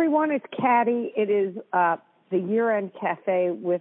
everyone. It's Caddy. It is the year-end cafe with,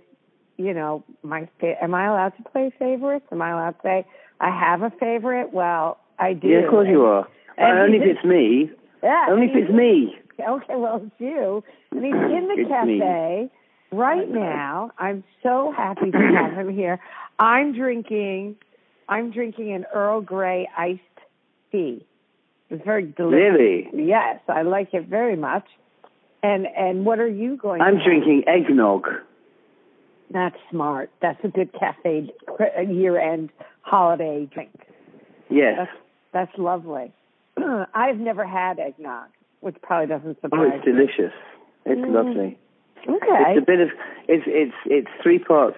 am I allowed to play favorites? Am I allowed to say I have a favorite? Well, I do. Yeah, of course you are. Only if it's me. Yeah. Only if it's me. Okay, well, it's you. And he's in the cafe right now. I'm so happy to have him here. I'm drinking an Earl Grey iced tea. It's very delicious. Really? Yes, I like it very much. And what are you going I'm to have? drinking eggnog. That's smart. That's a good cafe year-end holiday drink. Yes. That's lovely. I've never had eggnog, which probably doesn't surprise me. It's delicious. It's lovely. Okay. It's a bit of it's 3 parts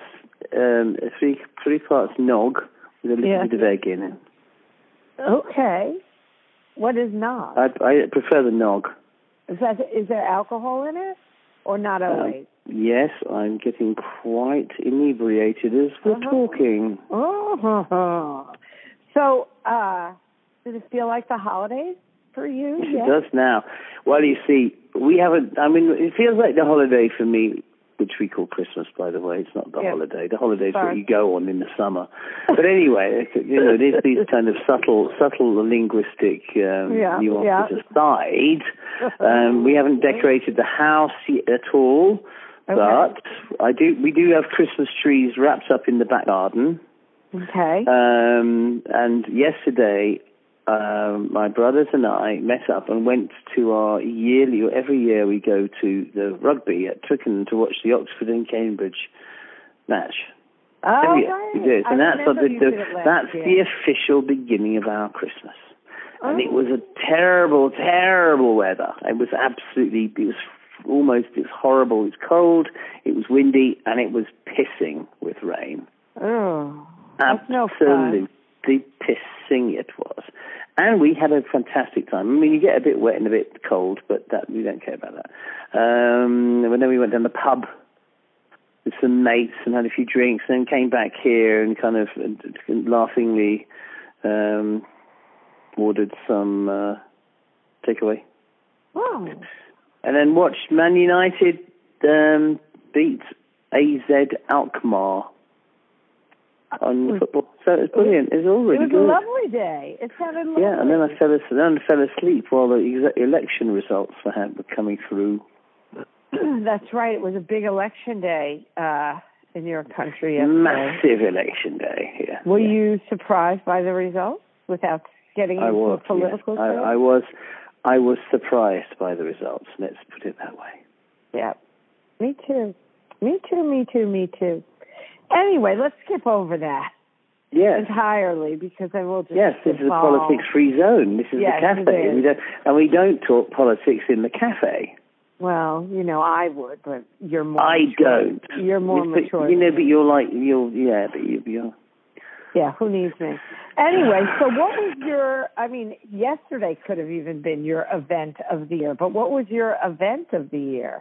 three parts nog with a little bit of egg in it. Okay. What is nog? I prefer the nog. Is there alcohol in it, or not always? Yes, I'm getting quite inebriated as we're talking. Oh. So, does it feel like the holidays for you? Yes, it does now. Well, you see, it feels like the holiday for me, which we call Christmas, by the way. It's not the holiday. The holiday is what you go on in the summer. But anyway, there's these kind of subtle linguistic nuances aside. We haven't decorated the house at all, but we do have Christmas trees wrapped up in the back garden. Okay. And yesterday, my brothers and I met up and went to our every year we go to the rugby at Twickenham to watch the Oxford and Cambridge match. Oh, right. We do. And that's the official beginning of our Christmas. Oh. And it was a terrible, terrible weather. It was horrible. It was cold, it was windy, and it was pissing with rain. Oh. Absolutely pissing it was. And we had a fantastic time. I mean, you get a bit wet and a bit cold, but we don't care about that. And then we went down the pub with some mates and had a few drinks, and then came back here and kind of laughingly ordered some takeaway. Oh. And then watched Man United beat AZ Alkmaar on football. So it was brilliant. It was all really good. It was a lovely day. It sounded lovely. Yeah, and then I fell asleep while the election results were coming through. That's right. It was a big election day in your country yesterday. Massive election day, yeah. Were you surprised by the results without getting into a political thing? I was surprised by the results, let's put it that way. Yeah. Me too. Anyway, let's skip over that. Yes. Entirely, because I will just... Yes, this is a politics-free zone. This is the cafe. We don't talk politics in the cafe. Well, I would, but you're more I mature. Don't. You're more mature. But you're... Yeah, who needs me? Anyway, so what was yesterday could have even been your event of the year, but what was your event of the year?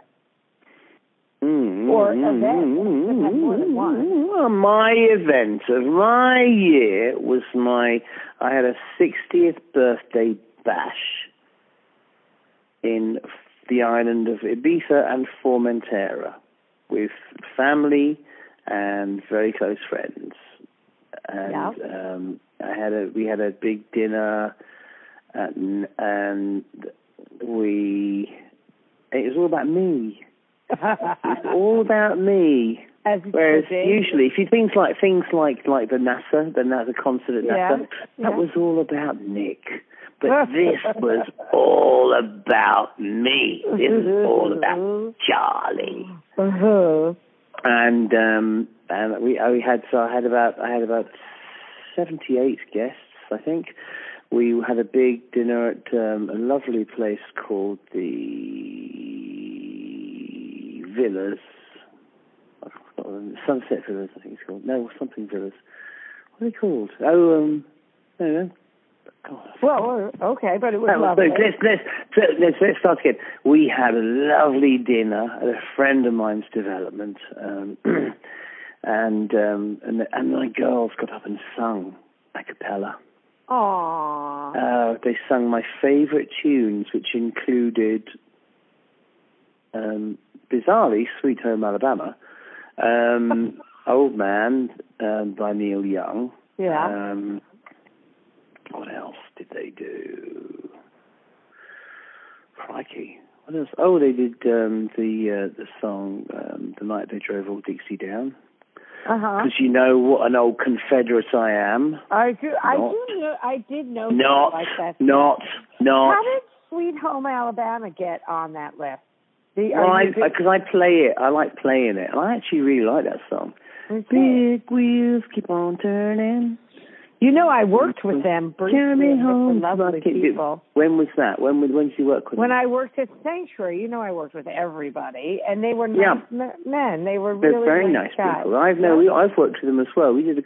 Or event, more than one. My event of my year was I had a 60th birthday bash in the island of Ibiza and Formentera with family and very close friends. And we had a big dinner, and it was all about me. It's all about me. Whereas usually, if you things like the NASA, the concert at NASA, that was all about Nick. But this was all about me. This was all about Charlie. And I had about 78 guests, I think. We had a big dinner at a lovely place called the Villas, Sunset Villas, I think it's called. No, something Villas. What are they called? Oh, no. Well, okay, but it was lovely. Let's start again. We had a lovely dinner at a friend of mine's development, and my girls got up and sung a cappella. Aww. They sung my favourite tunes, which included bizarrely, Sweet Home Alabama. Old Man by Neil Young. Yeah. What else did they do? Crikey. What else? Oh, they did the song The Night They Drove Old Dixie Down. Because you know what an old Confederate I am. I do. I did know. Not. How did Sweet Home Alabama get on that list? Because I play it. I like playing it, and I actually really like that song. Okay. Big wheels keep on turning. You know, I worked with them briefly. Carry home, lovely people. When was that? When did you work with them? When I worked at Sanctuary, you know, I worked with everybody, and they were nice men. They were They're really very nice guys. people. I've worked with them as well. We did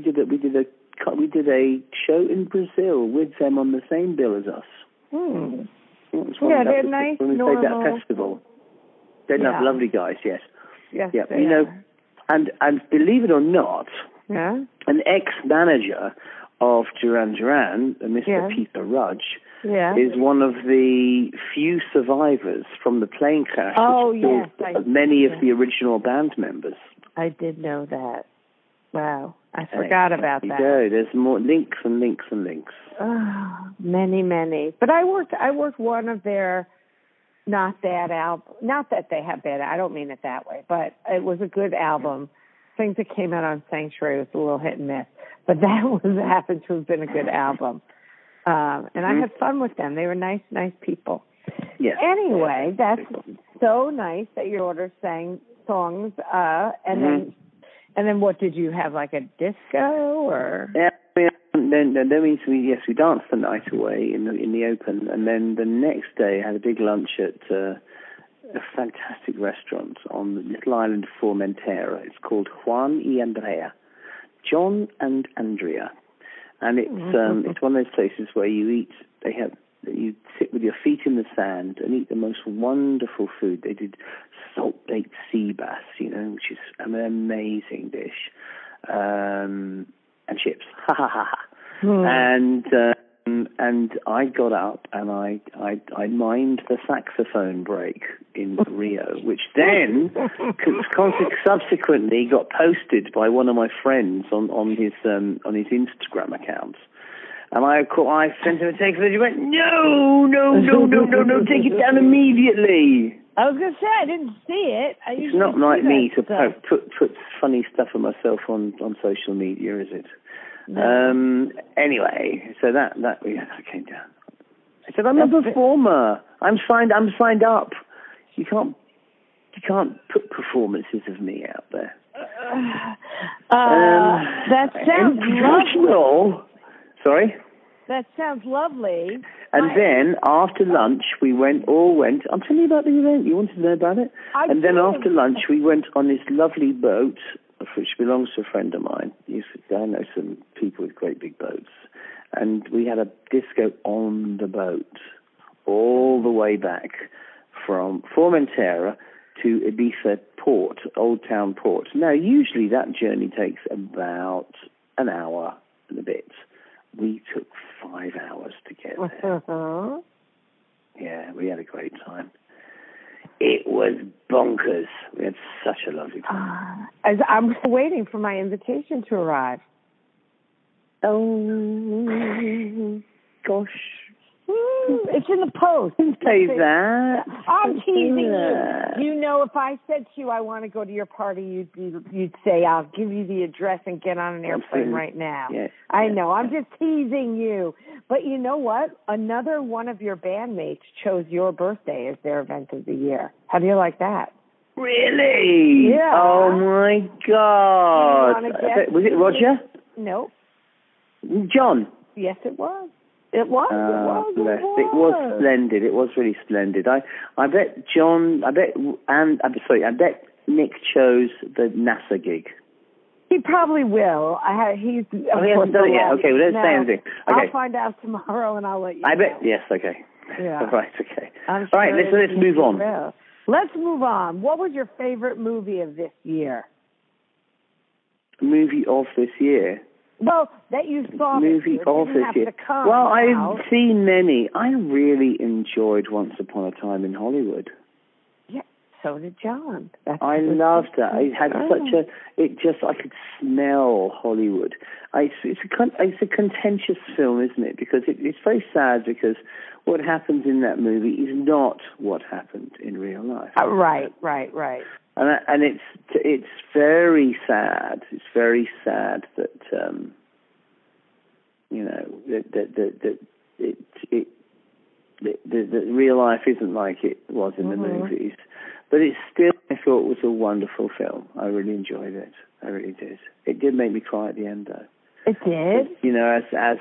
a show in Brazil with them on the same bill as us. They're nice. When we played that festival. They're lovely guys. Yes. Yes. Yeah. You know, and believe it or not. Yeah. An ex-manager of Duran Duran, Mr. Peter Rudge, is one of the few survivors from the plane crash. Oh, yes. Many of the original band members. I did know that. Wow. I forgot about that. There's more links and links and links. Oh, many. But I worked one of their not bad album. Not that they have bad. I don't mean it that way, but it was a good album. Things that came out on Sanctuary was a little hit and miss, but that happened to have been a good album. And I had fun with them. They were nice people. Yeah. Anyway, that's so nice that your daughter sang songs. And then what did you have, like a disco or? Yeah. Then we danced the night away in the open, and then the next day I had a big lunch at a fantastic restaurant on the little island of Formentera. It's called Juan y Andrea, John and Andrea, and it's one of those places where you sit with your feet in the sand and eat the most wonderful food. They did salt-baked sea bass, which is an amazing dish, and chips, and I got up and I mimed the saxophone break in Rio, which then subsequently got posted by one of my friends on his Instagram account. And I sent him a text and he went, no, take it down immediately. I was going to say, I didn't see it. It's not like me to put funny stuff of myself on social media, is it? No. Anyway, so that came down. I said, I'm a performer. I'm signed up. You can't put performances of me out there. That sounds lovely. Sorry? That sounds lovely. And then after lunch, we all went. I'm telling you about the event. You wanted to know about it? Then after lunch, we went on this lovely boat, which belongs to a friend of mine. I know some people with great big boats. And we had a disco on the boat all the way back from Formentera to Ibiza Port, Old Town Port. Now, usually that journey takes about an hour and a bit. We took 5 hours to get there. Yeah, we had a great time. It was bonkers. We had such a lovely time. I'm waiting for my invitation to arrive. Oh, gosh. It's in the post. Say that. I'm teasing you. You know, if I said to you, I want to go to your party, you'd say, I'll give you the address and get on an airplane right now. Yeah, I know. I'm just teasing you. But you know what? Another one of your bandmates chose your birthday as their event of the year. How do you like that? Really? Yeah. Oh, my God. Was it Roger? Nope. John? Yes, it was. It was. It was splendid. It was really splendid. I bet Nick chose the NASA gig. He probably will. He hasn't done it yet. Okay, well, let's say anything. Okay. I'll find out tomorrow and I'll let you know. I bet. Yes. Okay. Yeah. Right. Okay. All right. Let's move on. Will. Let's move on. What was your favorite movie of this year? Movie of this year. Well, that you saw movie of this year. Well, I've seen many. I really enjoyed Once Upon a Time in Hollywood. Yeah, so did John. I loved that. It had I could smell Hollywood. It's a contentious film, isn't it? Because it's very sad because what happens in that movie is not what happened in real life. Right. And it's very sad. It's very sad that that real life isn't like it was in the movies. But it still, I thought, was a wonderful film. I really enjoyed it. I really did. It did make me cry at the end, though. It did. As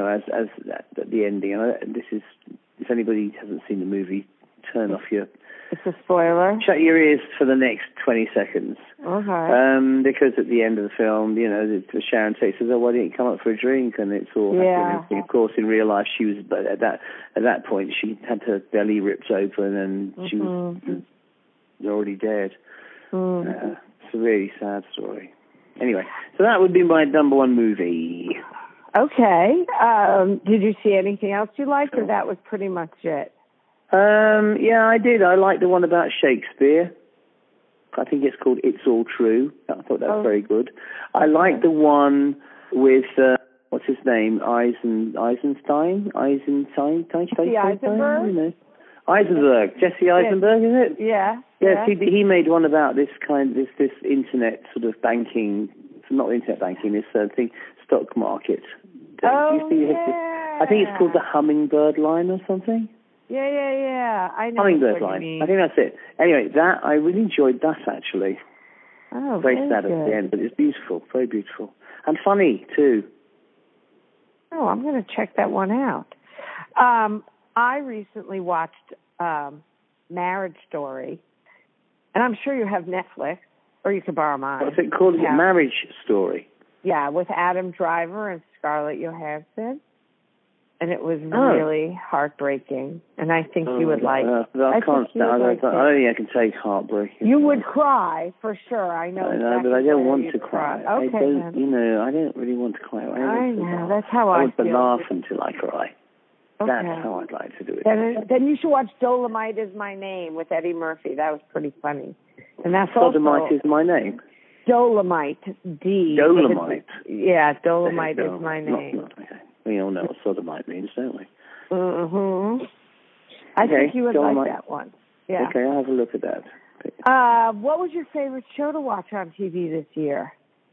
at the ending. And this is, if anybody hasn't seen the movie, turn off your. It's a spoiler. Shut your ears for the next 20 seconds. Okay. Because at the end of the film, Sharon Tate says, "Oh, why didn't you come up for a drink?" And it's all happy and everything. Of course, in real life, she was. But at that point, she had her belly ripped open, and she was already dead. It's a really sad story. Anyway, so that would be my number one movie. Okay. Did you see anything else you liked, or that was pretty much it? Yeah, I did. I liked the one about Shakespeare. I think it's called It's All True. I thought that was very good. I liked the one with, what's his name? Eisenstein? Jesse Eisenberg? Eisenberg. Jesse Eisenberg, is it? Yeah. Yes, he made one about this internet sort of banking, not internet banking, this thing, stock market. Oh, I think it's called the Hummingbird Line or something. Yeah. I know. Hummingbird Line. I think that's it. Anyway, I really enjoyed that, actually. Oh, very sad at the end, but it's beautiful, very beautiful. And funny, too. Oh, I'm going to check that one out. I recently watched Marriage Story, and I'm sure you have Netflix, or you could borrow mine. What's it called? Marriage Story? Yeah, with Adam Driver and Scarlett Johansson. And it was really heartbreaking, and I think you would like it. I don't think I can take heartbreaking. You would cry, for sure. I know. But I don't want to cry. Okay, I don't really want to cry. I know. That's how I want to laugh until I cry. Okay. That's how I'd like to do it. Then you should watch Dolomite Is My Name with Eddie Murphy. That was pretty funny. And that's Dolomite Is My Name? Dolomite. Dolomite? Yeah, Dolomite Is My Name. Okay. We all know what sodomite means, don't we? I think you would like that one. Yeah. Okay, I'll have a look at that. What was your favorite show to watch on TV this year?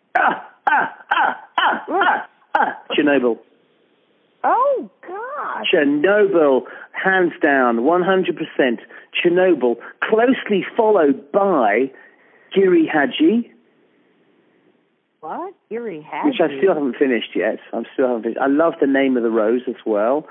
Chernobyl. Oh, God. Chernobyl, hands down, 100%. Chernobyl, closely followed by Giri Haji. What? Giri Haji? Which I still haven't finished yet. I love The Name of the Rose as well.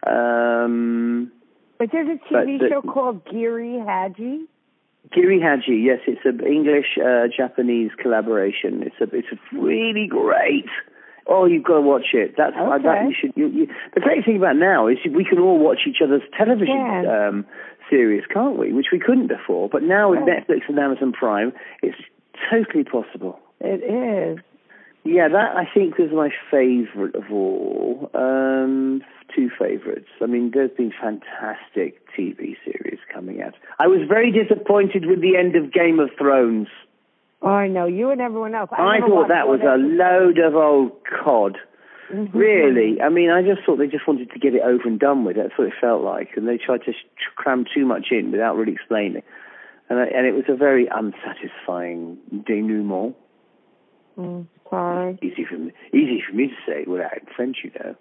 But there's a TV show called Giri Haji? Giri Haji, yes. It's an English-Japanese collaboration. It's really great. Oh, you've got to watch it. The great thing about now is we can all watch each other's television series, can't we? Which we couldn't before. But now with Netflix and Amazon Prime, it's totally possible. It is. Yeah, that I think was my favorite of all. Two favorites. I mean, there's been fantastic TV series coming out. I was very disappointed with the end of Game of Thrones. Oh, I know. You and everyone else. I thought that was a load of old cod. Really. I mean, I just thought they just wanted to get it over and done with. That's what it felt like. And they tried to cram too much in without really explaining. And it was a very unsatisfying denouement. Sorry. Easy for me to say without French, you know.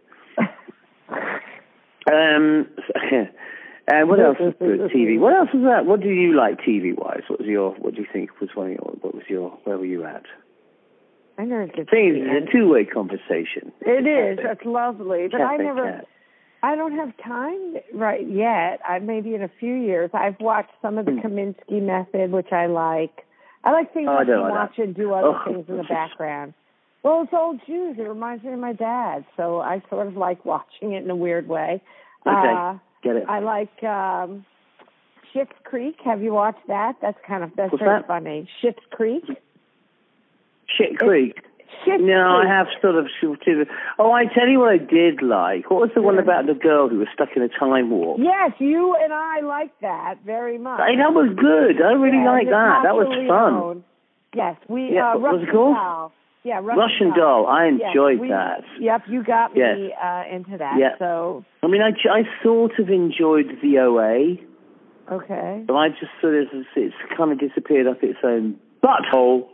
And what else was good TV? What else was that? What do you like TV wise? What do you think was where were you at? I never get. It's a two-way conversation. It is. That's lovely. But I don't have time right yet. Maybe in a few years. I've watched some of the Kaminsky Method, which I like. I like things I can watch and do other things in the background. Well, it's old Jews. It reminds me of my dad, so I sort of like watching it in a weird way. Okay, get it. I like Schitt's Creek. Have you watched that? That's very funny. Schitt's Creek. Schitt's Creek. No, I have sort of. Oh, I tell you what I did like. What was the one about the girl who was stuck in a time warp? Yes, you and I liked that very much. That was good. I really liked that. That was fun. Yes, what was it called? Doll. Yeah, Russian Doll. I enjoyed that. Yep, you got me into that. Yeah. So. I mean, I sort of enjoyed the OA. Okay. But I just sort of, it's kind of disappeared up its own butthole.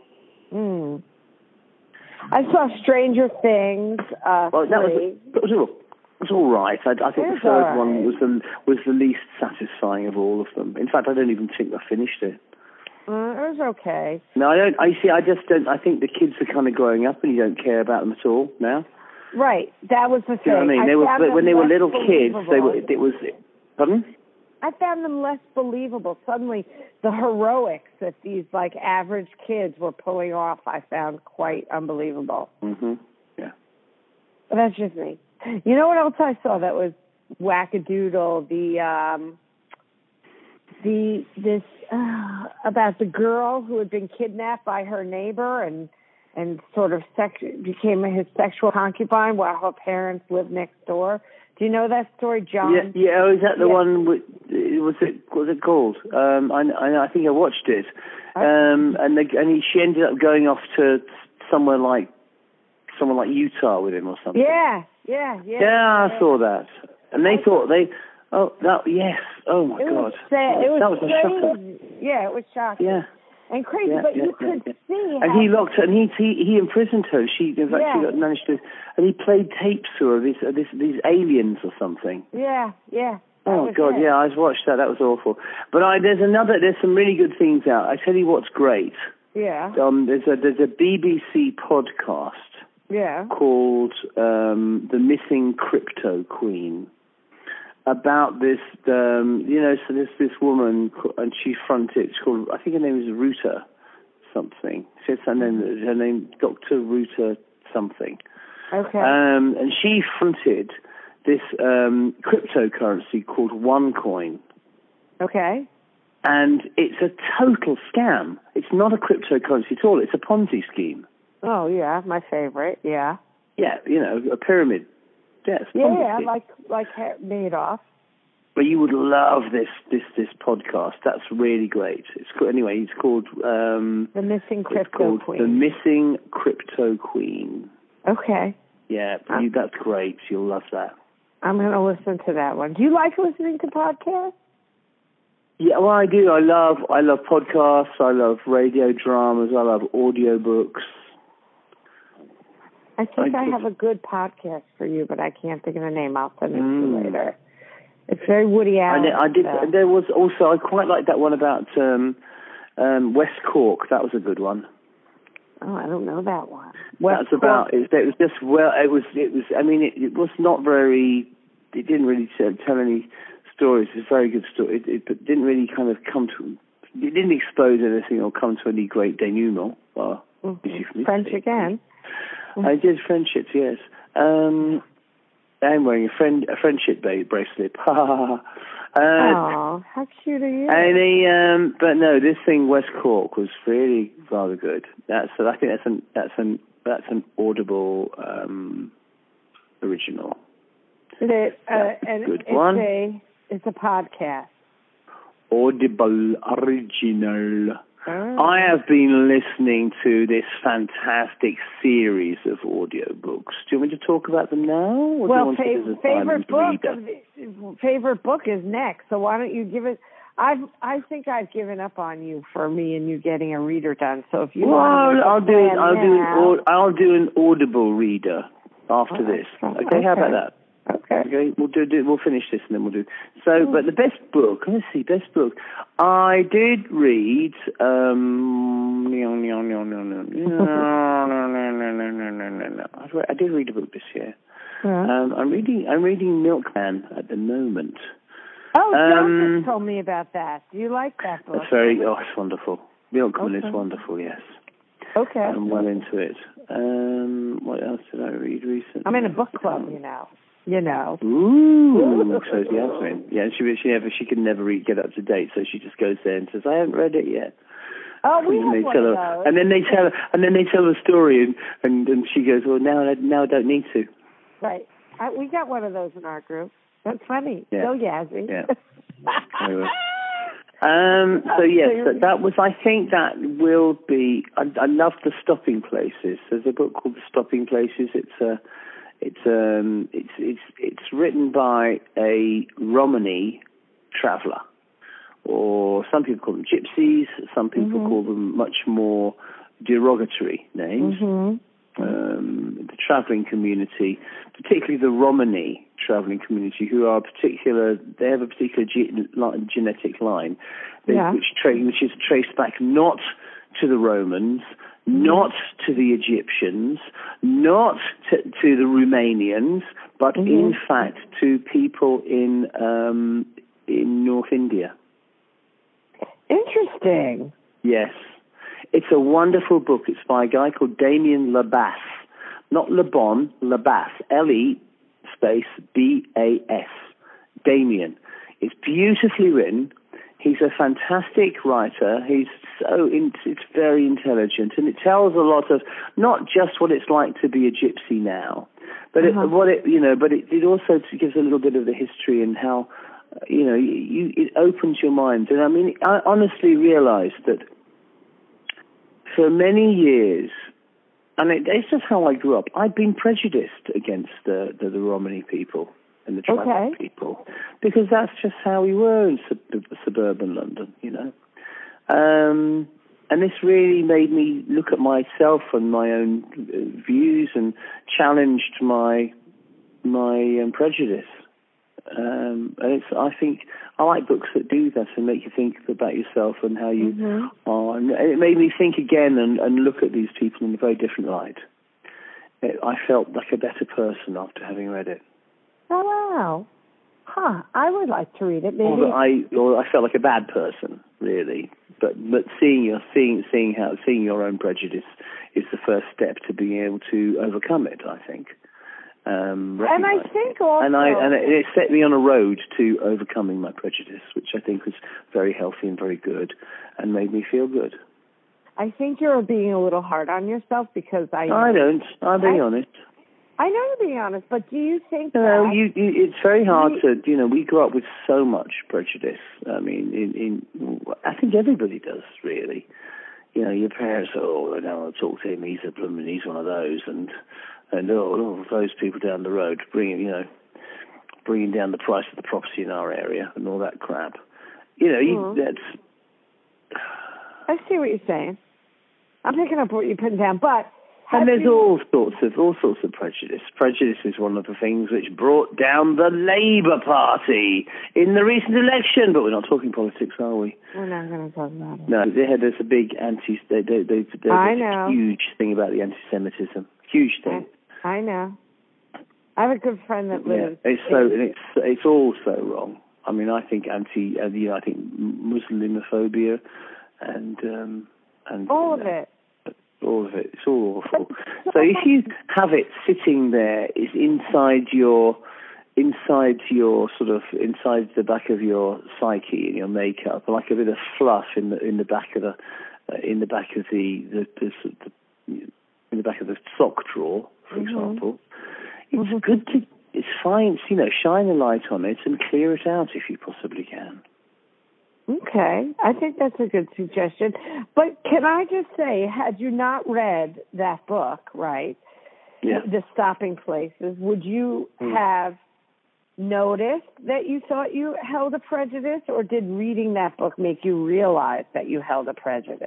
I saw Stranger Things. Well, that was all right. I think the third one was the least satisfying of all of them. In fact, I don't even think I finished it. It was okay. No, I don't. I just don't. I think the kids are kind of growing up, and you don't care about them at all now. Right. That was the thing. You know what I mean? When they were little kids, it was. Pardon? I found them less believable. Suddenly, the heroics that these like average kids were pulling off, I found quite unbelievable. Yeah. But that's just me. You know what else I saw that was wackadoodle? This about the girl who had been kidnapped by her neighbor and sort of became his sexual concubine while her parents lived next door. Do you know that story, John? Yeah. Is that the one? What was it called? I think I watched it. She ended up going off to somewhere like Utah with him or something. Yeah. Yeah, I saw that, and they thought Oh my God. It was crazy. Shocker. Yeah, it was shocking. Yeah. And crazy, but you could see. And he locked her, and he imprisoned her. She managed to, and he played tapes to her, these aliens or something. Yeah. Oh God, yeah, I watched that. That was awful. But there's some really good things out. I tell you what's great. Yeah. There's a BBC podcast. Yeah. Called The Missing Crypto Queen. About this, so this woman, and she fronted. It's called, I think her name is Ruta something. She said her name Dr. Ruta something. Okay. And she fronted this cryptocurrency called OneCoin. Okay. And it's a total scam. It's not a cryptocurrency at all. It's a Ponzi scheme. Oh, yeah, my favorite, yeah. Yeah, a pyramid. Yes, yeah, like Madoff. But you would love this podcast. That's really great. It's called The Missing Crypto Queen. The Missing Crypto Queen. Okay. Yeah, that's great. You'll love that. I'm going to listen to that one. Do you like listening to podcasts? Yeah, well, I do. I love podcasts. I love radio dramas. I love audiobooks. I think I have a good podcast for you, but I can't think of the name. I'll send it to you later. It's very Woody Allen. I did. There was also, I quite like that one about West Cork. That was a good one. Oh, I don't know that one. That's about. It was just It was. I mean, it was not very. It didn't really tell any stories. It's a very good story. It didn't really kind of come to. It didn't expose anything or come to any great denouement. Well, French again. I did friendships, yes. I'm wearing a friendship bracelet. Oh, how cute are you? And but no, this thing West Cork was really rather good. I think that's an Audible original. Good one. It's a podcast. Audible original. Oh. I have been listening to this fantastic series of audiobooks. Do you want me to talk about them now? Or well, do you want favorite book is next. So why don't you give it? I think I've given up on you for me and you getting a reader done. So if you I'll do an Audible reader after this. Okay, how about that? Okay. We'll finish this and then we'll do. So, but the best book. Let's see, best book. I did read. I did read a book this year. I'm reading Milkman at the moment. Oh, John just told me about that. Do you like that book? It's wonderful. Milkman is wonderful. Yes. Okay. I'm well into it. What else did I read recently? I'm in a book club, Ooh, so Yasmin. Yeah, she can never get up to date, so she just goes there and says, I haven't read it yet. Oh, we have one of those. And then they tell the story, and she goes, well, now I don't need to. Right. We got one of those in our group. That's funny. Yeah. So Yazzie. Yeah. So yes, that was. I think that will be. I love the stopping places. There's a book called The Stopping Places. It's written by a Romany traveller, or some people call them gypsies. Some people call them much more derogatory names. The travelling community, particularly the Romany travelling community, who are they have a particular genetic line, which is traced back not to the Romans, not to the Egyptians, not to the Romanians, but in fact to people in North India. Interesting. Yes. It's a wonderful book. It's by a guy called Damien Labas. Not Le Bon, Labas. L-E space B-A-S. Damien. It's beautifully written. He's a fantastic writer. It's very intelligent, and it tells a lot of not just what it's like to be a gypsy now, but it also gives a little bit of the history and how, it opens your mind. And I mean, I honestly realized that for many years, and it's just how I grew up, I'd been prejudiced against the Romany people and the tribal people, because that's just how we were in suburban London, and this really made me look at myself and my own views and challenged my prejudice. And I think I like books that do that and make you think about yourself and how you are. And it made me think again and look at these people in a very different light. I felt like a better person after having read it. Oh, wow. Huh. I would like to read it. Maybe. Or I felt like a bad person, really. But seeing your own prejudice is the first step to being able to overcome it, I think. And I think also, and it set me on a road to overcoming my prejudice, which I think was very healthy and very good, and made me feel good. I think you're being a little hard on yourself because I don't. I'm being honest. I know you're being honest, but do you think it's very hard to, we grew up with so much prejudice. I mean, I think everybody does, really. Your parents, I don't want to talk to him, he's a blooming, he's one of those, and those people down the road bringing down the price of the property in our area and all that crap. That's. I see what you're saying. I'm picking up what you're putting down, but. And there's all sorts of prejudice. Prejudice is one of the things which brought down the Labour Party in the recent election. But we're not talking politics, are we? We're not going to talk about it. No, there's a big a huge thing about the anti-Semitism. Huge thing. I know. I have a good friend that lives. Yeah, it's all so wrong. I mean, I think I think Muslimophobia and all of it. All of it. It's all awful. So if you have it sitting there, it's inside the back of your psyche and your makeup, like a bit of fluff in the back of the sock drawer, for example. It's good to. It's fine. Shine a light on it and clear it out if you possibly can. Okay, I think that's a good suggestion. But can I just say, had you not read that book, right, The Stopping Places, would you have noticed that you thought you held a prejudice, or did reading that book make you realize that you held a prejudice?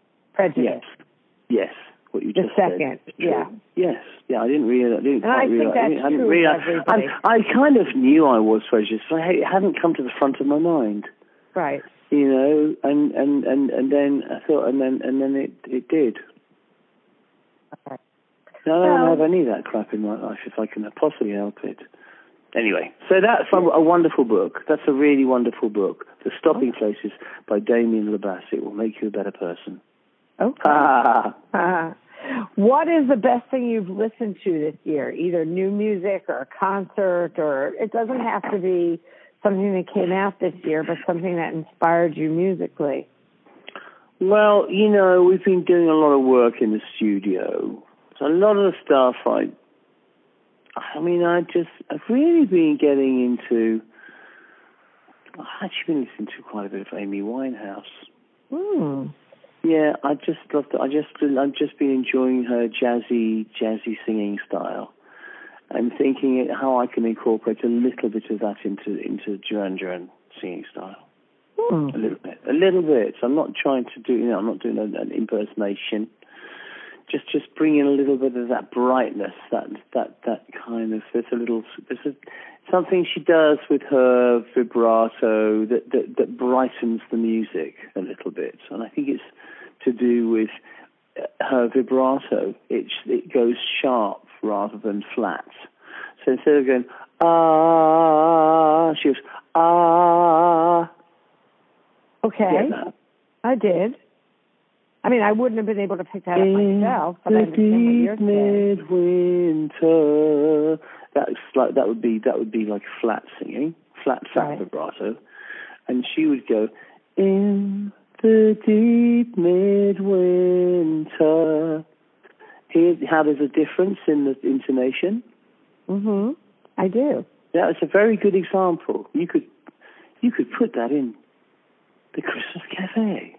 Yes. What you just said. Yeah. Yes. Yeah, I didn't quite realize. That's true. I kind of knew I was prejudiced, but it hadn't come to the front of my mind. Right. And then I thought, and then it did. Okay. I don't have any of that crap in my life if I can possibly help it. Anyway, so that's a wonderful book. That's a really wonderful book. The Stopping Places by Damien Labas. It will make you a better person. Okay. What is the best thing you've listened to this year? Either new music or a concert, or it doesn't have to be something that came out this year, but something that inspired you musically. Well, we've been doing a lot of work in the studio. So a lot of the stuff I've really been getting into. I've actually been listening to quite a bit of Amy Winehouse. Mm. Yeah, I've just been enjoying her jazzy singing style, and thinking how I can incorporate a little bit of that into Duran Duran singing style. Mm. A little bit. So I'm not trying to do, I'm not doing an impersonation. Just bringing a little bit of that brightness, that kind of. There's something she does with her vibrato that brightens the music a little bit, and I think it's to do with her vibrato. It goes sharp rather than flat. So instead of going she goes ah. Okay, I did. I mean, I wouldn't have been able to pick that up myself, but I understand what you're saying. Midwinter. That would be like flat singing, flat vibrato, and she would go in the deep midwinter. Hear how there's a difference in the intonation. Mhm. I do. Yeah, it's a very good example. You could put that in the Christmas Cafe.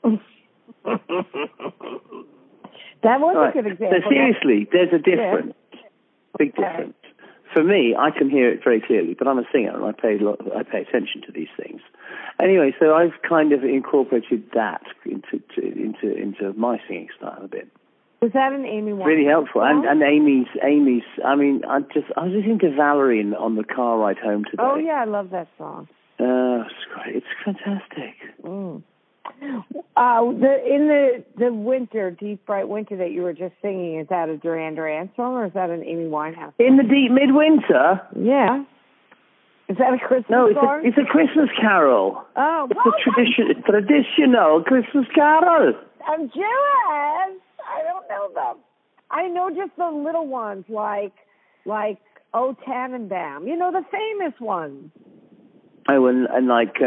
That was a good example. So seriously, there's a difference, big difference. For me, I can hear it very clearly, but I'm a singer and I pay attention to these things. Anyway, so I've kind of incorporated that into my singing style a bit. Was that an Amy Winehouse? Really helpful, and Amy's. I mean, I was listening to Valerie on the car ride home today. Oh yeah, I love that song. It's great. It's fantastic. Mm. In the winter, deep bright winter that you were just singing, is that a Duran Duran song or is that an Amy Winehouse song? In the deep midwinter? Yeah. Is that a Christmas song? It's a Christmas carol. Oh, it's a traditional Christmas carol. I'm Jewish. I don't know them. I know just the little ones like O Tannenbaum. The famous ones. Oh, and like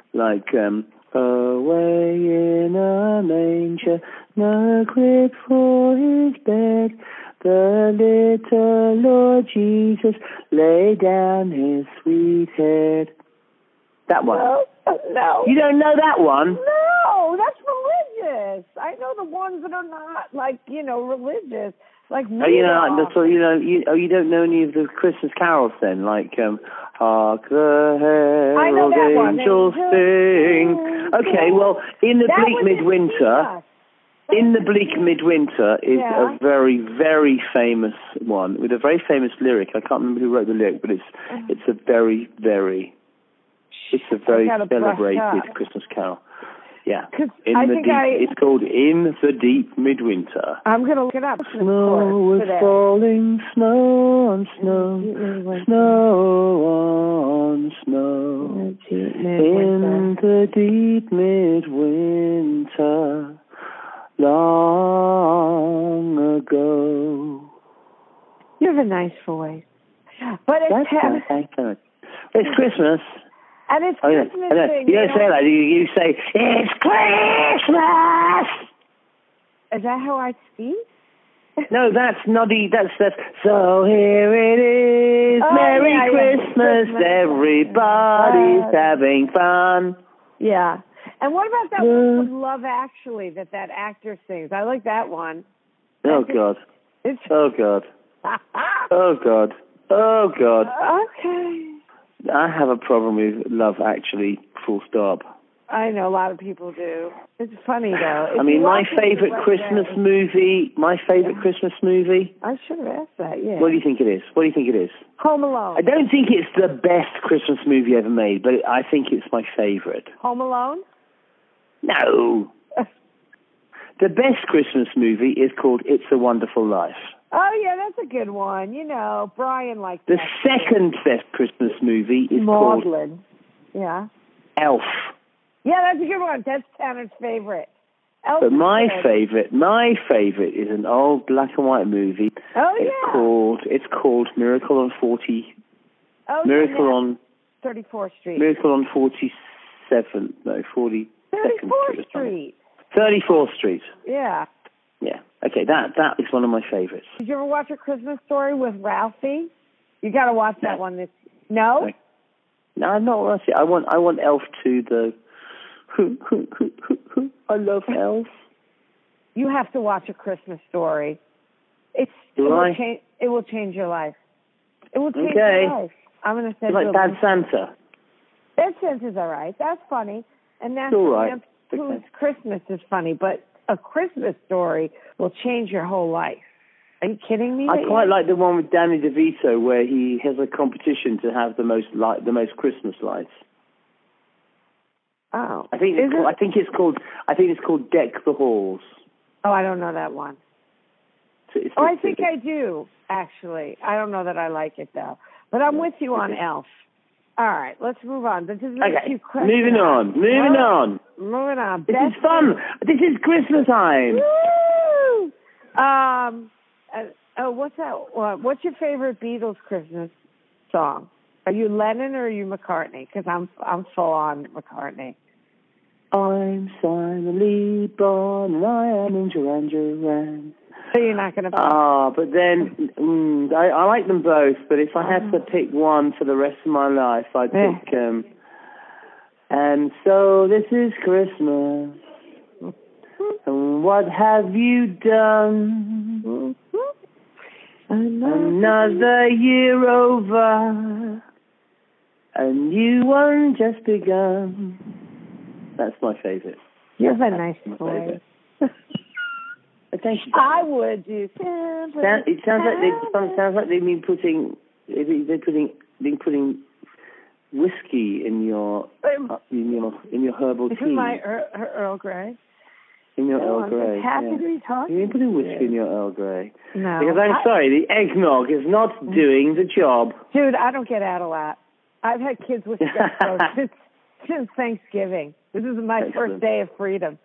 away in a manger, no crib for his bed, the little Lord Jesus lay down his sweet head. That one. No. You don't know that one? No, that's religious. I know the ones that are not religious. Like you don't know any of the Christmas carols then, like Hark the Herald Angels Sing. Okay, well, in the bleak midwinter is a very, very famous one with a very famous lyric. I can't remember who wrote the lyric, but it's a very, very celebrated Christmas carol. Yeah, it's called In the Deep Midwinter. I'm going to look it up. Snow was falling, snow on snow, snow on snow. In the deep midwinter, long ago. You have a nice voice. But it's Christmas. And it's Christmas thing. You don't say that. You say, it's Christmas! Is that how I speak? No, that's noddy. That's so here it is. Merry Christmas. Everybody's having fun. Yeah. And what about that one from Love Actually that actor sings? I like that one. Oh, God. Oh, God. Oh, God. Oh, God. Okay. I have a problem with Love Actually, full stop. I know a lot of people do. It's funny, though. I mean, my favorite Christmas movie. Christmas movie. I should have asked that, yeah. What do you think it is? Home Alone. I don't think it's the best Christmas movie ever made, but I think it's my favorite. Home Alone? No. The best Christmas movie is called It's a Wonderful Life. Oh, yeah, that's a good one. You know, Brian likes that. The second best Christmas movie is Maudlin. called Yeah. Elf. Yeah, that's a good one. That's Tanner's favorite. Elf. But my favorite is an old black and white movie. Oh, yeah. It's called Miracle on 40. Oh, Miracle on 34th Street. Miracle on 47th. No, 42nd 34th Street. 34th Street. Yeah. Yeah. Okay, that is one of my favorites. Did you ever watch A Christmas Story with Ralphie? You got to watch that one. No? No, I'm not watching. I want Elf to the. I love Elf. You have to watch A Christmas Story. It will change your life. It will change your life. I'm going to send you Bad Santa. Bad Santa's all right. That's funny. And National Lampoon's Christmas is funny, but A Christmas Story will change your whole life. Are you kidding me? I quite like the one with Danny DeVito where he has a competition to have the most Christmas lights. Oh, I think it's called Deck the Halls. Oh, I don't know that one. I think I do, actually. I don't know that I like it, though. But I'm with you on Elf. All right, let's move on. This is Moving on. Moving on. This is fun. This is Christmas time. Woo! What's that? What's your favorite Beatles Christmas song? Are you Lennon or are you McCartney? Because I'm full on McCartney. I'm Simon Lee Bon and I am in Duran Duran. So you're not going to... but then I like them both, but if I had to pick one for the rest of my life, I'd pick... and so this is Christmas, and what have you done? Another year over, a new one just begun. That's my favourite. You have a nice voice. Thank you. I would do. It sounds like they've been putting whiskey in your herbal tea. This is my Earl Grey. In your Earl Grey. I'm happy to be talking. You've been putting whiskey in your Earl Grey. No. Because I'm sorry, the eggnog is not doing the job. Dude, I don't get out a lot. I've had kids with since Thanksgiving. This is my first day of freedom.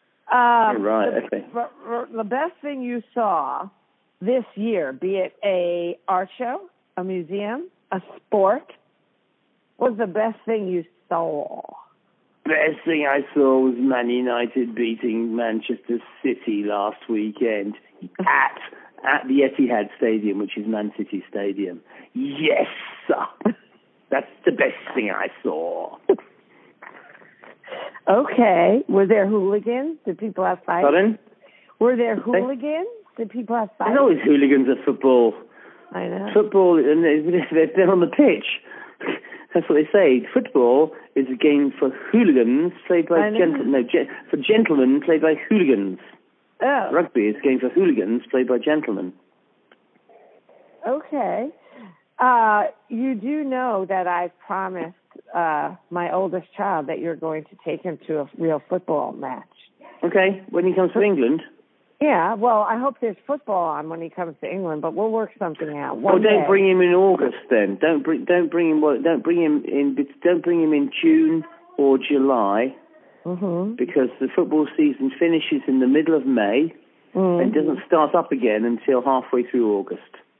The best thing you saw this year, be it a art show, a museum, a sport, was the best thing you saw? Best thing I saw was Man United beating Manchester City last weekend at the Etihad Stadium, which is Man City Stadium. Yes, sir. That's the best thing I saw. Okay. Were there hooligans? Did people have fights? Pardon? Were there hooligans? Did people have fights? There's always hooligans at football. I know. Football, and they're on the pitch. That's what they say. Football is a game for hooligans played by for gentlemen played by hooligans. Oh. Rugby is a game for hooligans played by gentlemen. Okay. You do know that I promised my oldest child that you're going to take him to a real football match. Okay, when he comes to England. Yeah, well, I hope there's football on when he comes to England, but we'll work something out. Don't bring him in August then. Don't bring him in June or July, because the football season finishes in the middle of May and doesn't start up again until halfway through August.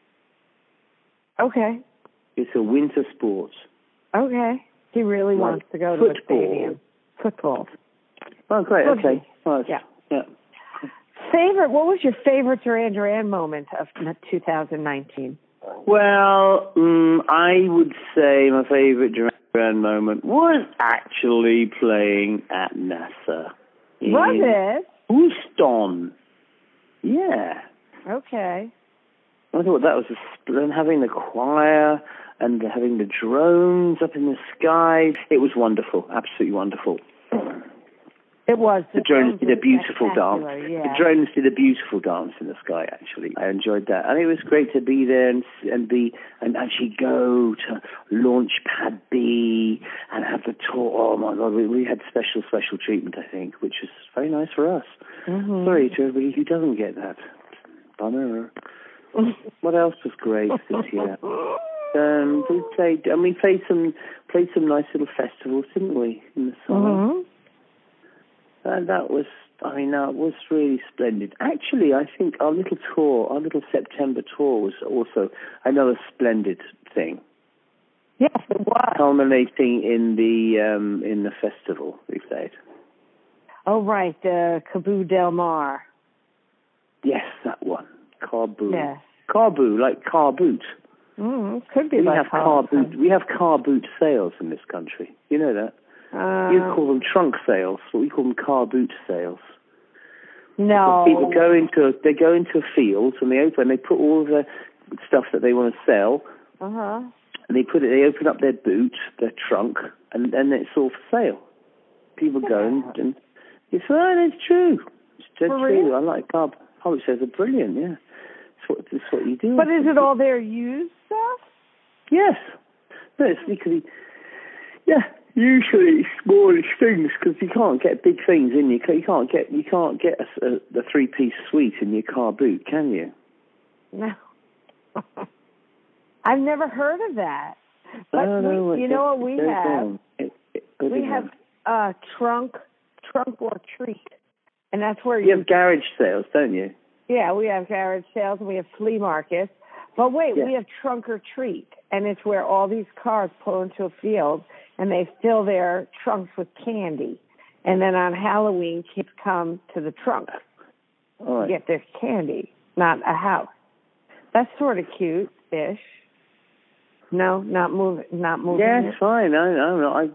Okay. It's a winter sport. Okay. He really wants to go to the stadium. Football. Oh, great. Okay. Well, yeah. What was your favorite Duran Duran moment of 2019? Well, I would say my favorite Duran Duran moment was actually playing at NASA. Was it? Houston. Yeah. Okay. I thought that was having the choir and having the drones up in the sky. It was wonderful, absolutely wonderful. It was. The drones did a beautiful dance. Yeah. The drones did a beautiful dance in the sky, actually. I enjoyed that. And it was great to be there and actually go to Launchpad B and have the tour. Oh, my God, we had special treatment, I think, which was very nice for us. Sorry to everybody who doesn't get that. Bummer. What else was great this year? We played some nice little festivals, didn't we, in the summer? And that was really splendid. Actually, I think our little September tour was also another splendid thing. Yes, it was. Culminating in the festival we played. Oh, right, the Cabo Del Mar. Yes, that one. Car boot. Yes. Car boot, like car boot. Could be like car boot. We have car boot sales in this country. You know that? You call them trunk sales, but we call them car boot sales. No. People go into a field and they put all of the stuff that they want to sell. And they open up their boot, their trunk, and then it's all for sale. People go and it's true. It's dead true. Real? I like car boot sales. Are brilliant. Yeah, it's what you do. But is it all their used stuff? Yes. No, it's because usually smallish things because you can't get big things in you. You can't get the 3-piece suite in your car boot, can you? No. I've never heard of that. But you know what we have? We have trunk or treat, and that's where you have garage sales, don't you? Yeah, we have garage sales and we have flea markets. But wait, we have trunk or treat, and it's where all these cars pull into a field and they fill their trunks with candy. And then on Halloween, kids come to the trunk to get their candy, not a house. That's sort of cute-ish. No, not moving. Yeah, it's fine. I'm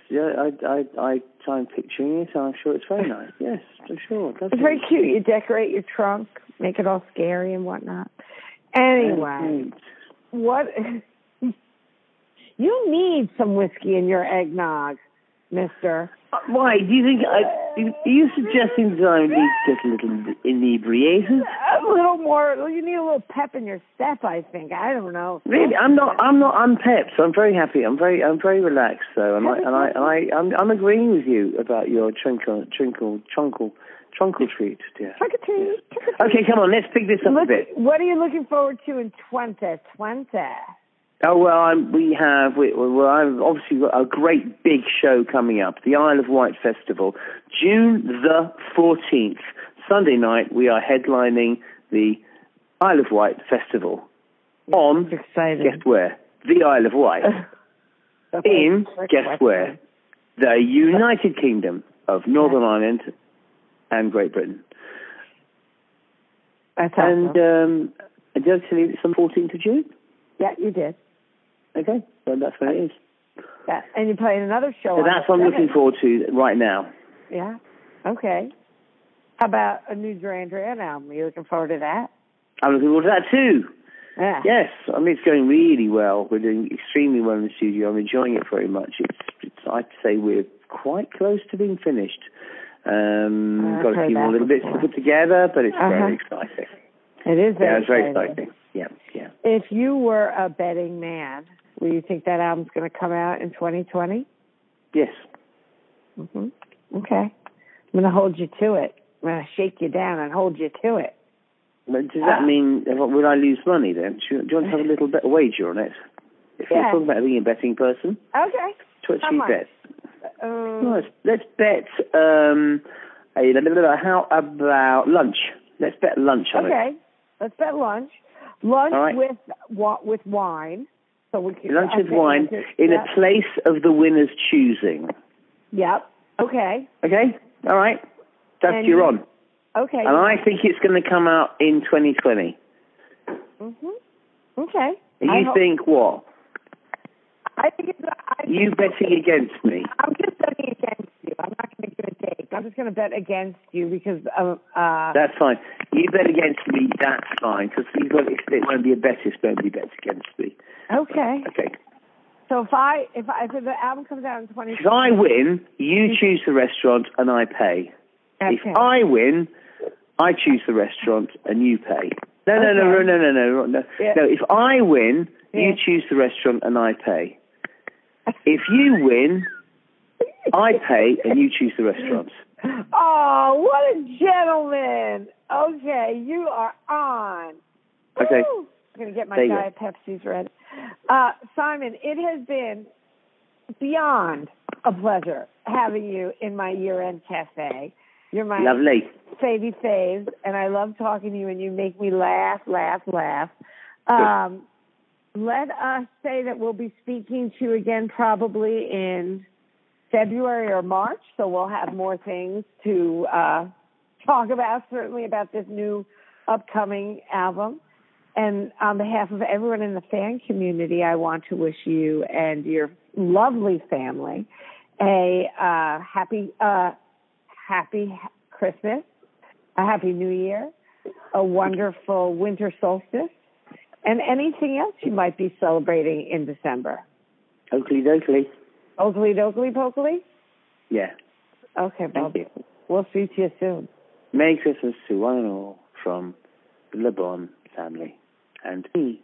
picturing it. I'm sure it's very nice. Yes, for sure. It's very cute. You decorate your trunk, make it all scary and whatnot. Anyway, what? You need some whiskey in your eggnog, mister. Why? Do you think? Are you suggesting that I need to get a little inebriated? A little more. You need a little pep in your step. I think. I don't know. Really, I'm not unpepped. So I'm very happy. I'm very relaxed. So I'm agreeing with you about your trunkle treat, dear. Trunkle treat. Okay, come on. Let's pick this up a bit. What are you looking forward to in 2020? Oh, well, I've obviously got a great big show coming up, the Isle of Wight Festival, June the 14th. Sunday night, we are headlining the Isle of Wight Festival on, guess where? The Isle of Wight. In, guess where? The United Kingdom of Northern Ireland and Great Britain. That's awesome. And did I tell you it's on the 14th of June? Yeah, you did. Okay, well, that's what it is. Yeah, and you're playing another show. So that's what I'm looking forward to right now. Yeah, okay. How about a new Duran Duran album? Are you looking forward to that? I'm looking forward to that too. Yeah. Yes, I mean, it's going really well. We're doing extremely well in the studio. I'm enjoying it very much. I'd say we're quite close to being finished. Got a few more little bits to put together, but it's very exciting. It is very exciting. Yeah. If you were a betting man, will you think that album's going to come out in 2020? Yes. Mm-hmm. Okay. I'm going to hold you to it. I'm going to shake you down and hold you to it. But does that mean, would I lose money then? Do you want to have a little bit of wager on it? If you're talking about being a betting person. Okay. What should we bet? Let's bet, how about lunch? Let's bet lunch on it. Okay. Let's bet lunch. Lunch with wine. So we can, lunch with wine in a place of the winner's choosing. Yep. Okay. Okay? All right. That's you're on. Okay. And I think it's going to come out in 2020. Mm-hmm. Okay. And you think what? I think it's... You betting against me? I'm just betting against you. I'm not going to give a date. I'm just going to bet against you because... That's fine. You bet against me, that's fine, because it won't be a bet if nobody bets against me. Okay. Okay. So if the album comes out in 2020... If I win, you choose the restaurant and I pay. Okay. If I win, I choose the restaurant and you pay. No. Yeah. No, if I win, you choose the restaurant and I pay. If you win, I pay and you choose the restaurant. Oh, what a gentleman. Okay, you are on. Okay. Woo! I'm going to get my Diet Pepsi's ready. Simon, it has been beyond a pleasure having you in my year-end cafe. You're my lovely favy faves, and I love talking to you, and you make me laugh. Let us say that we'll be speaking to you again probably in February or March, so we'll have more things to talk about, certainly about this new upcoming album. And on behalf of everyone in the fan community, I want to wish you and your lovely family a happy Christmas, a happy New Year, a wonderful winter solstice, and anything else you might be celebrating in December. Oakley dokley. Oakley dokley pokely? Yeah. Okay, Thank you. We'll see you soon. Merry Christmas to one and all from the LeBron family and me.